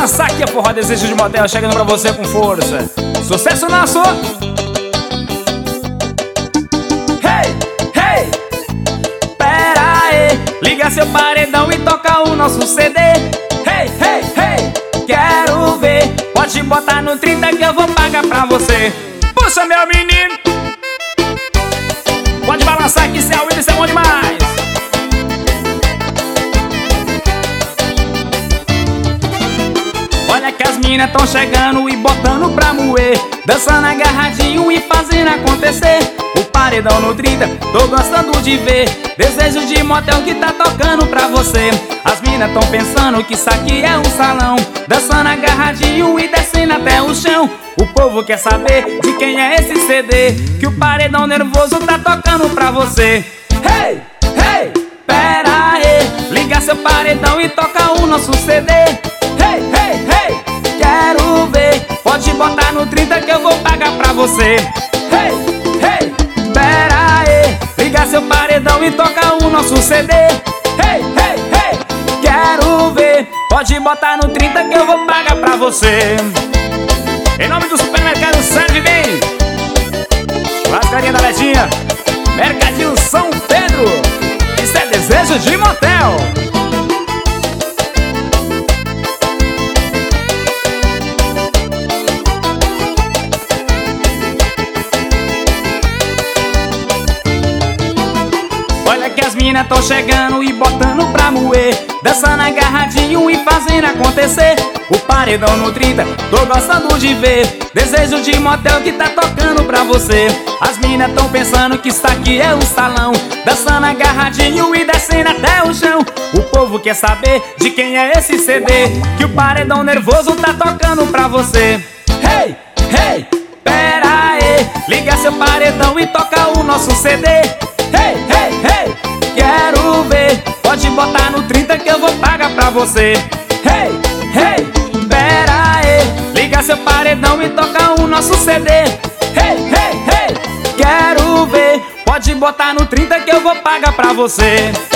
balançar aqui a Forró Desejo de Motel, chegando pra você com força. Sucesso nosso! Hey, hey! Pera aí, liga seu paredão e toca o nosso CD. Hey, hey, hey! Quero ver, pode botar no 30 que eu vou pagar pra você. Puxa, meu menino! Pode balançar que cê é o Willis, é bom demais. Olha que as minas tão chegando e botando pra moer, dançando agarradinho e fazendo acontecer. O paredão no 30, tô gostando de ver. Desejo de motel que tá tocando pra você. As minas tão pensando que isso aqui é um salão, dançando agarradinho e descendo até o chão. O povo quer saber de quem é esse CD que o paredão nervoso tá tocando pra você. Hey, hey, pera aí, liga seu paredão e toca o nosso CD. Hey, hey, hey, quero ver, pode botar no 30 que eu vou pagar pra você. Hey, hey, pera aí, liga seu paredão e toca o nosso CD. Hey, hey, hey, quero ver, pode botar no 30 que eu vou pagar pra você. Em nome do supermercado Serve Bem, Lascarinha da Letinha, Mercadinho São Pedro, isso é Desejo de Motel. Olha que as minas tão chegando e botando pra moer, dançando agarradinho e fazendo acontecer. O paredão no 30, tô gostando de ver. Desejo de motel que tá tocando pra você. As minas tão pensando que isso aqui é um salão, dançando agarradinho e descendo até o chão. O povo quer saber de quem é esse CD que o paredão nervoso tá tocando pra você. Hey, hey, pera aí, liga seu paredão e toca o nosso CD. Hey, hey, hey, quero ver, pode botar no 30 que eu vou pagar pra você. Hey, hey, pera aí, liga seu paredão e toca o nosso CD. Hey, hey, hey, quero ver, pode botar no 30 que eu vou pagar pra você.